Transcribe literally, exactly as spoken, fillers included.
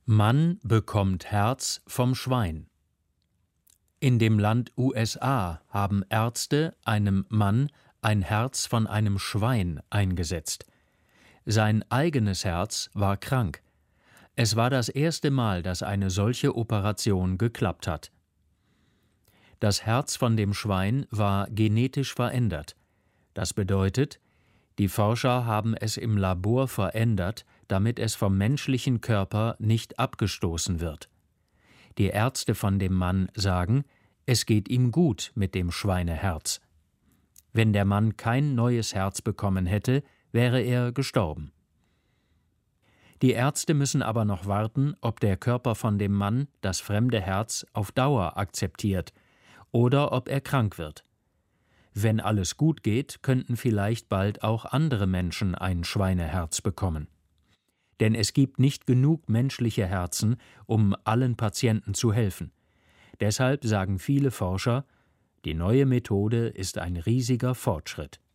Mann bekommt Herz vom Schwein. In dem Land U S A haben Ärzte einem Mann ein Herz von einem Schwein eingesetzt. Sein eigenes Herz war krank. Es war das erste Mal, dass eine solche Operation geklappt hat. Das Herz von dem Schwein war genetisch verändert. Das bedeutet, die Forscher haben es im Labor verändert, damit es vom menschlichen Körper nicht abgestoßen wird. Die Ärzte von dem Mann sagen, es geht ihm gut mit dem Schweineherz. Wenn der Mann kein neues Herz bekommen hätte, wäre er gestorben. Die Ärzte müssen aber noch warten, ob der Körper von dem Mann das fremde Herz auf Dauer akzeptiert oder ob er krank wird. Wenn alles gut geht, könnten vielleicht bald auch andere Menschen ein Schweineherz bekommen. Denn es gibt nicht genug menschliche Herzen, um allen Patienten zu helfen. Deshalb sagen viele Forscher, die neue Methode ist ein riesiger Fortschritt.